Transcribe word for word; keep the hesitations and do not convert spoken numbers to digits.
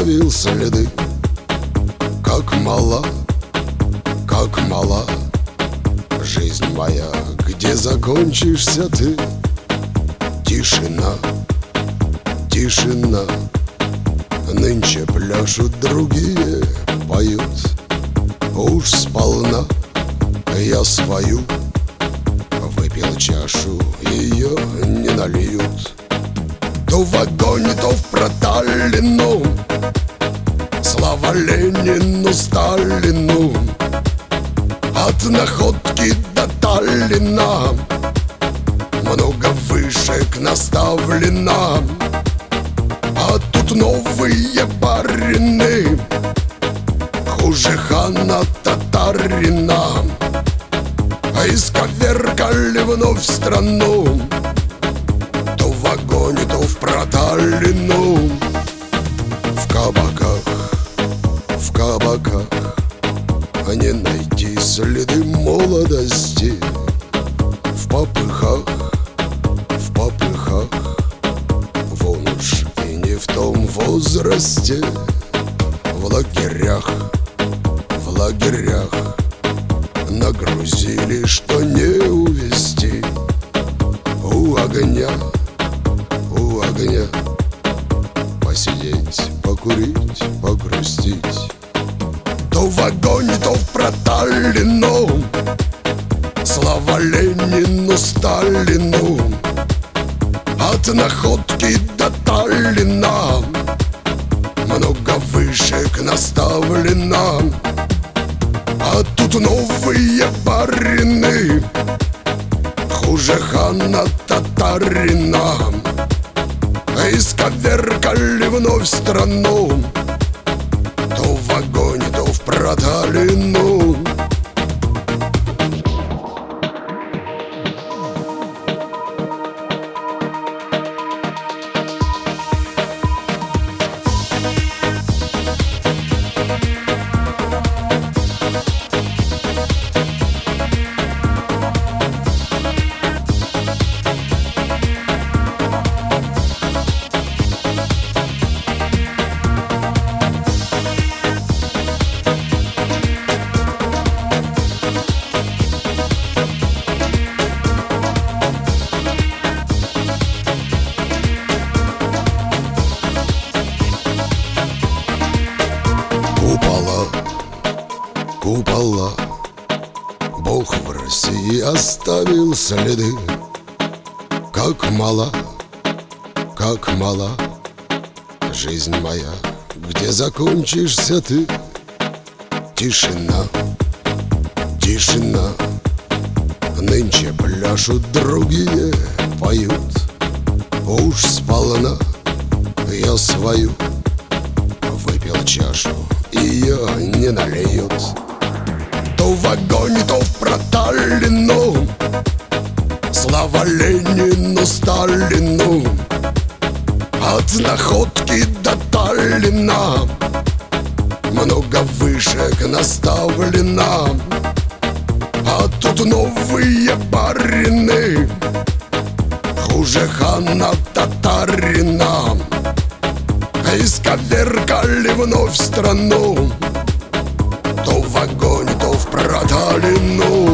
оставил следы. Как мала, как мала жизнь моя, где закончишься ты? Тишина, тишина, нынче пляшут другие, поют. Уж сполна я свою выпил чашу, ее не нальют. То в вагоне, то в проталину, слава Ленину, Сталину. От Находки до Таллина много вышек наставлено. А тут новые барины хуже хана татарина. А исковеркали вновь страну, то в вагоне, то в проталину. В кабаках, в кабаках не найти следы молодости. В попыхах, в попыхах, вон уж и не в том возрасте. В лагерях, в лагерях нагрузили, что не увести. У огня, у огня посидеть, покурить, погрустить. То в вагоне, то в проталину, слава Ленину, Сталину. От Находки до Таллина много вышек наставлено. А тут новые барины хуже хана татарина. Исковеркали вновь страну, то в вагоне, то в проталину. Купола, Бог в России оставил следы. Как мала, как мала жизнь моя, где закончишься ты? Тишина, тишина, нынче пляшут другие, поют. Уж сполна я свою выпил чашу, ее не налеют. То в вагоне, то в проталину, слава Ленину, Сталину. От Находки до Таллина много вышек наставлено. А тут новые барины хуже хана татарина. Исковеркали вновь страну, то в вагоне, то в проталину.